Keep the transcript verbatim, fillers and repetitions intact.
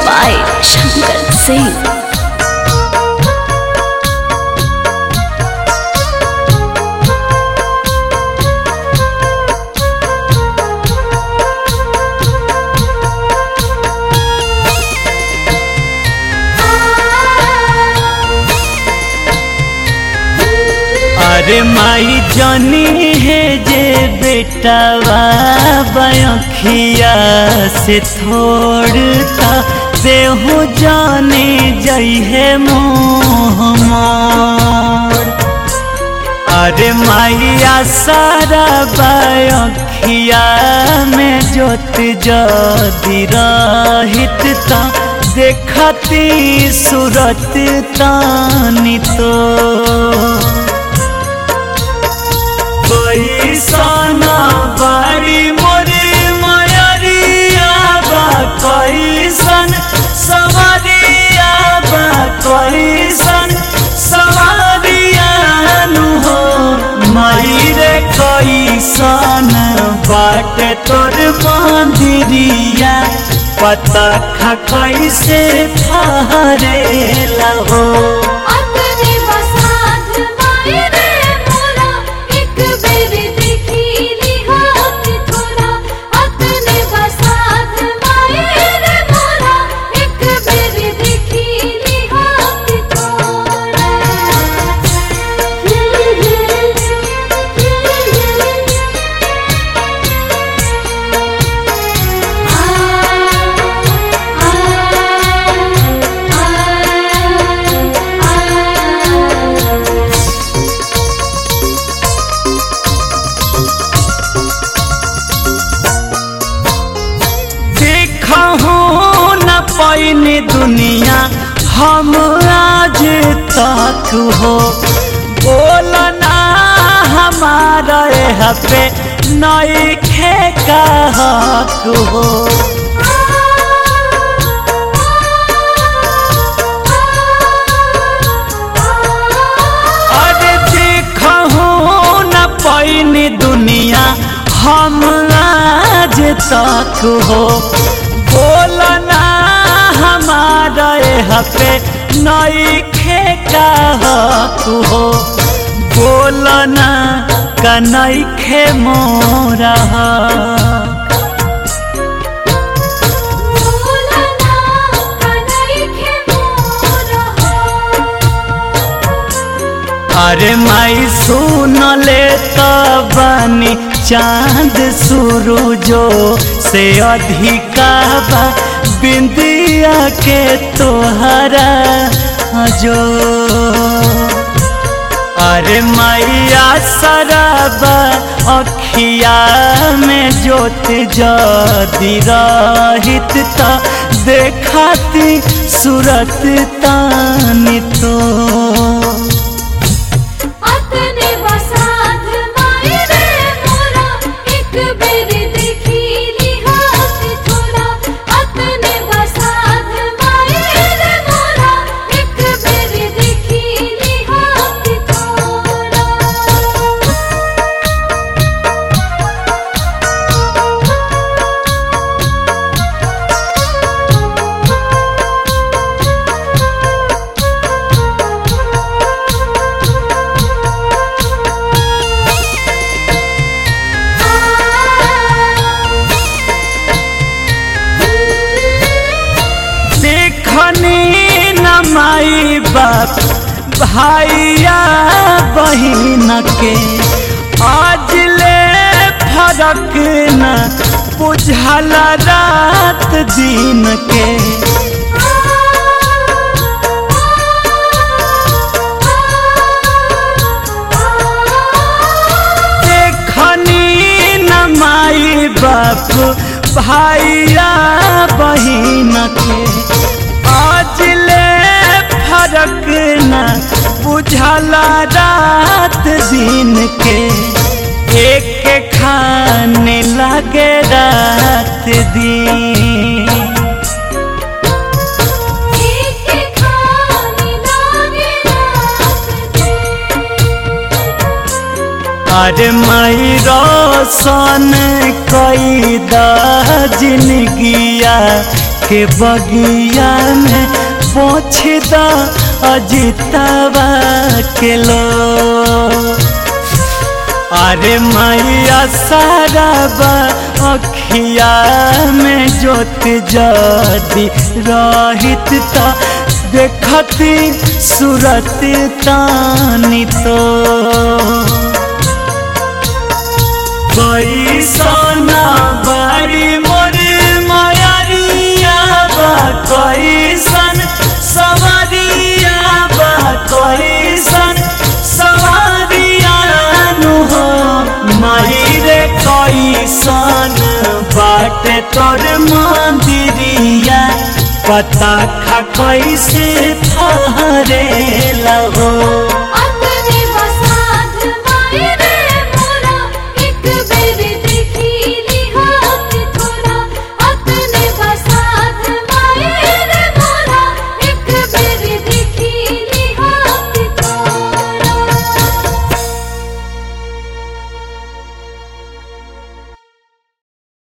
by Shankar Singh. अरे माई जानी है जे बेटावा बयखिया से थोड़ता से हो जाने जई है मोह मोर। अरे माइया सारा बयखिया में जोत जदी रहित ता देखती सूरत तानी तो कैसना बारी मोरे मयरिया बा कैसन सवारिया बा कैसन सवारिया नु हो माई रे कैसन बाट तोर मंदिरिया पता खा कैसे फहरेला हो। पैनी दुनिया हम आज तक हो बोलना हमारा यहाँ पे नई खे का हक हो। अरे देखो न पैनी दुनिया हम आज तक हो बोलना हमारा यहाँ पे नई खे का हक हो बोलना का नई खे मोरा अरे माई सुन ले तबानी चांद सूरजो से अधिका बा बिंदिया के तोहरा जो। अरे मैया सराबा अखिया में जोत जदी रहित ता देखती सूरत तानी तो माई बाप भाइया बहिन के आज ले फरक न बुझल रात दिन के। देखनी न माई बाप भाइया बहिन के आज ले फरक न बुझला रात दिन के एक खाने लगे रात दिन। एक खाने लगे रात दिन। अरे माई रोशन कई दा जिंदगिया के बगिया में पोछदा अजितवा के लो। अरे मैया साराबा अखिया में जोत जदी रहित ता देखती सूरत तानी तो। कैसना बारी मोरे मयरिया बा कैसन सवारिया बा कैसन सवारिया नु हो। माई रे कैसन बाट तोर मंदिरिया पता खा कैसे फहरे लगो।